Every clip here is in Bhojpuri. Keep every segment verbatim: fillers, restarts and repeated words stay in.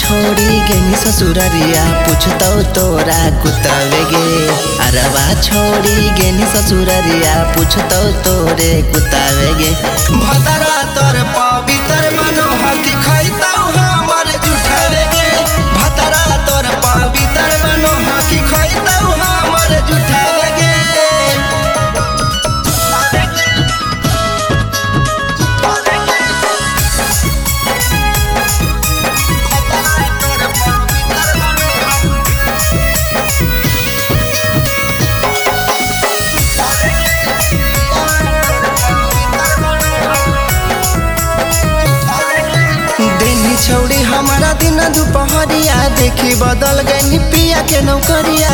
छोड़ी गेनी ससुररिया पूछतो तोरा कुतवे गे। अरवा छोड़ी गेनी ससुररिया पूछतो तोरे कुतवे गे। भतरा तोर पवित्र मनो हकी खैतौ हमर जुठावे गे। भतरा तोर पवित्र मनो हकी खैतौ हमर जुठावे गे। छोड़ी हमारा दिन दोपहरिया देखी बदल गई पिया के नौकरिया।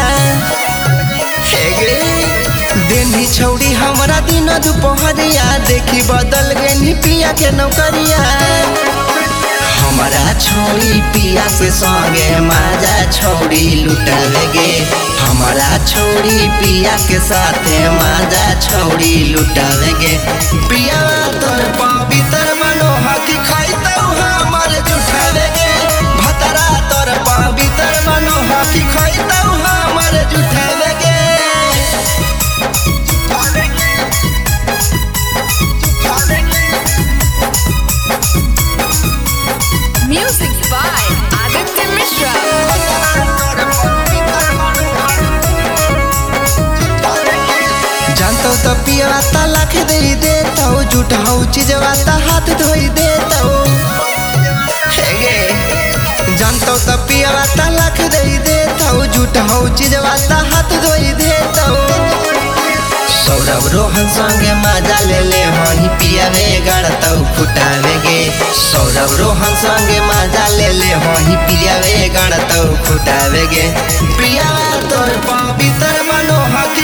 देनी छोड़ी हमारा दिन दोपहरिया देखी बदल गई पिया के नौकरिया। हमारा छोड़ी पिया के संगे माजा छोड़ी लुटावे गे। हमारा छोड़ी पिया के साथे माजा छोड़ी लुटावे गे। पिया तोर पवित्र मनो हकी खैतौ हमर जुठावे गे। भतरा तोर पवित्र मनो हकी खैतौ हमर जुठावे गे। Music by Aditya Mishra. जानतो तो पियवा तलाक दे देता झूठा हो चीजवा ता हाथ धोई देता। जानतो तो पियवा तलाक दे देता झूठा हो चीजवा ता हाथ धोई देता। सौरभ रोहन संगे मजा ले ले हही पियावे गड़तौ फुटावे गे। सौरभ रोहन संगे मजा ले ले हही पियावे गड़तौ फुटावे गे। पिया तोर पवित्र मनो हकी